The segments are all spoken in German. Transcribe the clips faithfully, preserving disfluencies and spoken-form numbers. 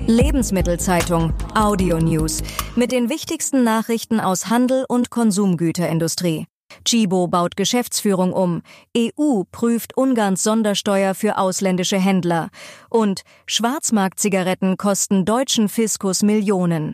Lebensmittelzeitung Audio News mit den wichtigsten Nachrichten aus Handel und Konsumgüterindustrie. Tchibo baut Geschäftsführung um. E U prüft Ungarns Sondersteuer für ausländische Händler. Und Schwarzmarktzigaretten kosten deutschen Fiskus Millionen.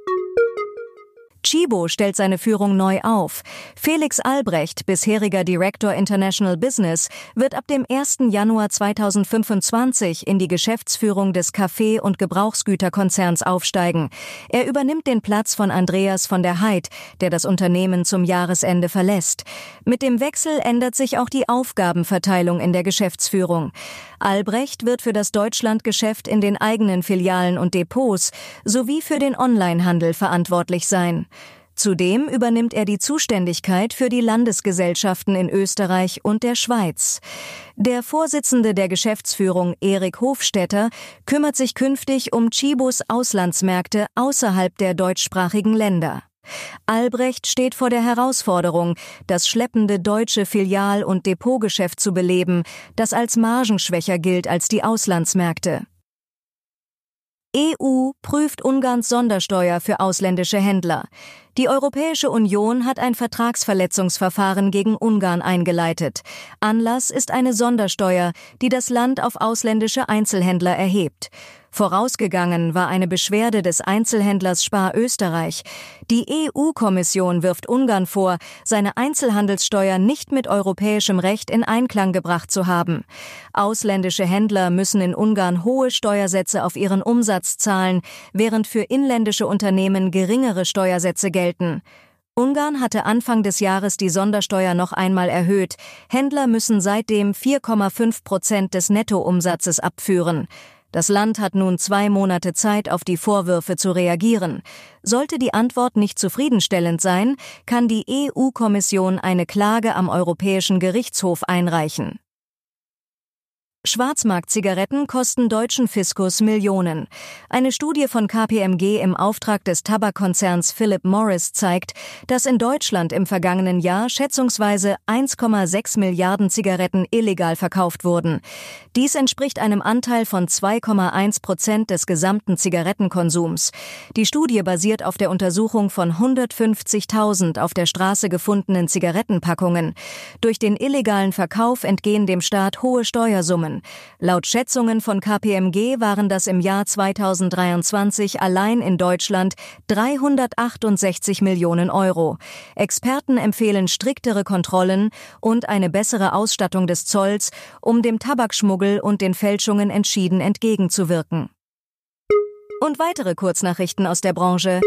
Tchibo stellt seine Führung neu auf. Felix Albrecht, bisheriger Director International Business, wird ab dem ersten Januar zweitausendfünfundzwanzig in die Geschäftsführung des Kaffee- und Gebrauchsgüterkonzerns aufsteigen. Er übernimmt den Platz von Andreas von der Heid, der das Unternehmen zum Jahresende verlässt. Mit dem Wechsel ändert sich auch die Aufgabenverteilung in der Geschäftsführung. Albrecht wird für das Deutschlandgeschäft in den eigenen Filialen und Depots sowie für den Onlinehandel verantwortlich sein. Zudem übernimmt er die Zuständigkeit für die Landesgesellschaften in Österreich und der Schweiz. Der Vorsitzende der Geschäftsführung, Erik Hofstetter, kümmert sich künftig um Tchibos Auslandsmärkte außerhalb der deutschsprachigen Länder. Albrecht steht vor der Herausforderung, das schleppende deutsche Filial- und Depotgeschäft zu beleben, das als margenschwächer gilt als die Auslandsmärkte. E U prüft Ungarns Sondersteuer für ausländische Händler. Die Europäische Union hat ein Vertragsverletzungsverfahren gegen Ungarn eingeleitet. Anlass ist eine Sondersteuer, die das Land auf ausländische Einzelhändler erhebt. Vorausgegangen war eine Beschwerde des Einzelhändlers Spar Österreich. Die E U-Kommission wirft Ungarn vor, seine Einzelhandelssteuer nicht mit europäischem Recht in Einklang gebracht zu haben. Ausländische Händler müssen in Ungarn hohe Steuersätze auf ihren Umsatz zahlen, während für inländische Unternehmen geringere Steuersätze gelten. Ungarn hatte Anfang des Jahres die Sondersteuer noch einmal erhöht. Händler müssen seitdem vier Komma fünf Prozent des Nettoumsatzes abführen. Das Land hat nun zwei Monate Zeit, auf die Vorwürfe zu reagieren. Sollte die Antwort nicht zufriedenstellend sein, kann die E U-Kommission eine Klage am Europäischen Gerichtshof einreichen. Schwarzmarktzigaretten kosten deutschen Fiskus Millionen. Eine Studie von K P M G im Auftrag des Tabakkonzerns Philip Morris zeigt, dass in Deutschland im vergangenen Jahr schätzungsweise eins Komma sechs Milliarden Zigaretten illegal verkauft wurden. Dies entspricht einem Anteil von zwei Komma eins Prozent des gesamten Zigarettenkonsums. Die Studie basiert auf der Untersuchung von hundertfünfzigtausend auf der Straße gefundenen Zigarettenpackungen. Durch den illegalen Verkauf entgehen dem Staat hohe Steuersummen. Laut Schätzungen von K P M G waren das im Jahr zweitausenddreiundzwanzig allein in Deutschland dreihundertachtundsechzig Millionen Euro. Experten empfehlen striktere Kontrollen und eine bessere Ausstattung des Zolls, um dem Tabakschmuggel und den Fälschungen entschieden entgegenzuwirken. Und weitere Kurznachrichten aus der Branche.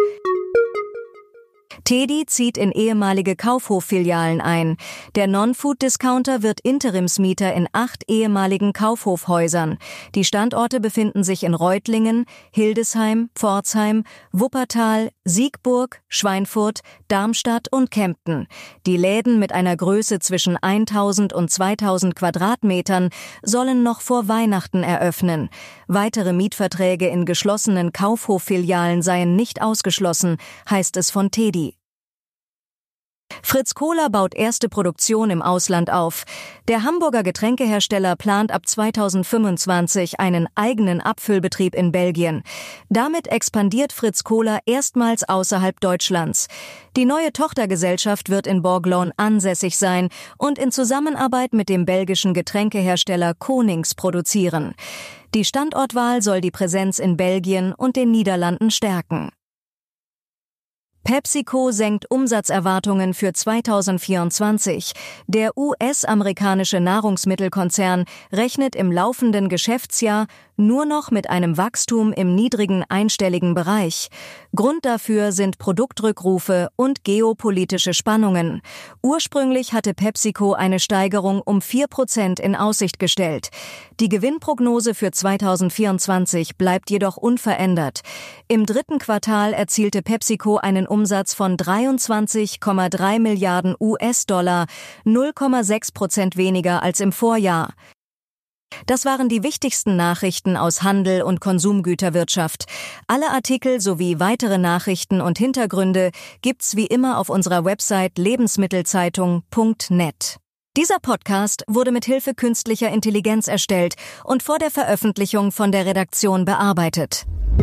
Tedi zieht in ehemalige Kaufhof-Filialen ein. Der Non-Food-Discounter wird Interimsmieter in acht ehemaligen Kaufhofhäusern. Die Standorte befinden sich in Reutlingen, Hildesheim, Pforzheim, Wuppertal, Siegburg, Schweinfurt, Darmstadt und Kempten. Die Läden mit einer Größe zwischen eintausend und zweitausend Quadratmetern sollen noch vor Weihnachten eröffnen. Weitere Mietverträge in geschlossenen Kaufhof-Filialen seien nicht ausgeschlossen, heißt es von Tedi. Fritz Cola baut erste Produktion im Ausland auf. Der Hamburger Getränkehersteller plant ab zweitausendfünfundzwanzig einen eigenen Abfüllbetrieb in Belgien. Damit expandiert Fritz Cola erstmals außerhalb Deutschlands. Die neue Tochtergesellschaft wird in Borglone ansässig sein und in Zusammenarbeit mit dem belgischen Getränkehersteller Konings produzieren. Die Standortwahl soll die Präsenz in Belgien und den Niederlanden stärken. PepsiCo senkt Umsatzerwartungen für zweitausendvierundzwanzig. Der U S-amerikanische Nahrungsmittelkonzern rechnet im laufenden Geschäftsjahr nur noch mit einem Wachstum im niedrigen einstelligen Bereich. Grund dafür sind Produktrückrufe und geopolitische Spannungen. Ursprünglich hatte PepsiCo eine Steigerung um vier Prozent in Aussicht gestellt. Die Gewinnprognose für zweitausendvierundzwanzig bleibt jedoch unverändert. Im dritten Quartal erzielte PepsiCo einen Umsatz von dreiundzwanzig Komma drei Milliarden U S-Dollar, null Komma sechs Prozent weniger als im Vorjahr. Das waren die wichtigsten Nachrichten aus Handel und Konsumgüterwirtschaft. Alle Artikel sowie weitere Nachrichten und Hintergründe gibt's wie immer auf unserer Website lebensmittelzeitung punkt net. Dieser Podcast wurde mit Hilfe künstlicher Intelligenz erstellt und vor der Veröffentlichung von der Redaktion bearbeitet.